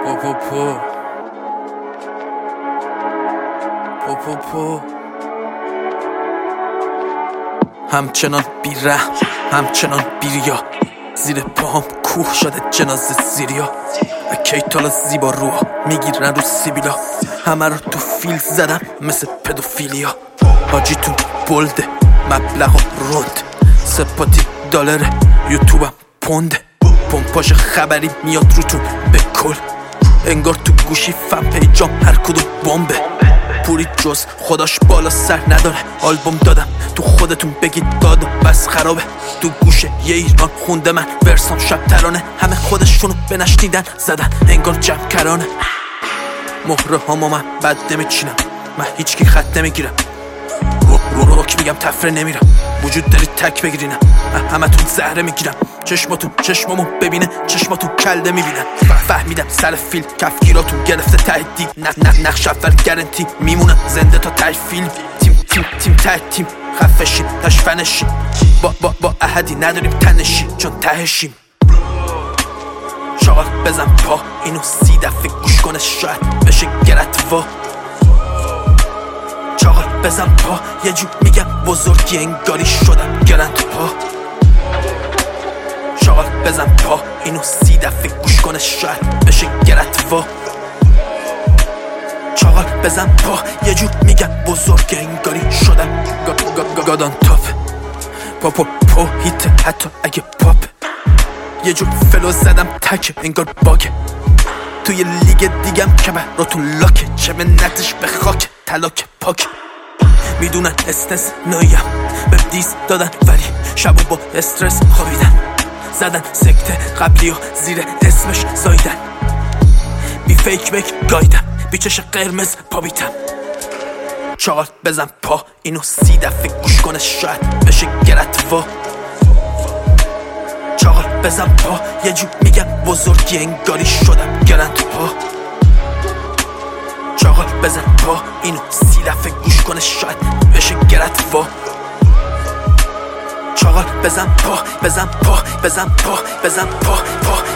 همچنان بی‌رحم، همچنان بیریا، زیر پاهم کوه شده جنازه زیریا. اکی تالا زیبا روها میگیرن رو سیبیلا، همه رو تو فیل زدم مثل پدوفیلیا. حاجیتون بلده مبلغ رند، سپاتی دالره یوتیوبم پنده، پمپاژ خبری میاد روتون به کل، انگار تو گوشی فن پیجام هر کدوم بمبه. پوری جز خداش بالا سر نداره، آلبوم دادم تو خودتون بگید دادم بس خرابه. تو گوشه یه ایران خونده من ورسام شب ترانه، همه خودشونو به نشنیدن زدن انگار جمع کرانه. مهره هامو من بد نمیچینم، من هیچکی خط نمیگیرم، روک میگم تفره نمیرم، وجود داری تک بگیرینم، من همه تون زهره میگیرم. چشماتون چشمامو ببینه، چشماتون کلده میبینن. فهمیدم سر فیلم کفگیراتون گرفته ته دیگ، نقش اول گرنتی میمونم زنده تا ته فیلم. تیم ته تیم خفشیم تشفنشیم، با احدی نداریم تنشیم چون تهشیم. شاغل بزن پا اینو 30 دفعه گوش کنه شاید بشه گرتوا. شاغل بزن پا یه جو میگم بزرگی انگاری شدم گرند پا. شاغل بزن پا اینو 30 دفعه گوش کنه شاید بشه گرتوا. شاغل بزن پا یه جو میگم بزرگی انگاری شدم گادان تاپ. پا هیت حتی اگه پاپ، یه جو فلو زدم تک انگار باگه. توی لیگ دیگم که براتون لاکه، چه منتش به خاک تلاک پاک. میدونن استرس نایم به دیس دادن، ولی شبو با استرس خوابیدن. زدن سکته قبلی و زیر اسمش زایدن، بی فیک بک گایدم، بی چش قرمز پا بیتم. شاغل بزن پا اینو 30 دفعه گوش کنه شاید بشه گرتوا. شاغل بزن پا یه جو میگم بزرگی انگاری شدم گرند پا. شاغل بزن پا اینو 30 دفعه گوش کنه شاید بشه گرتوا. شاغل بزن پا بزن پا بزن پا بزن پا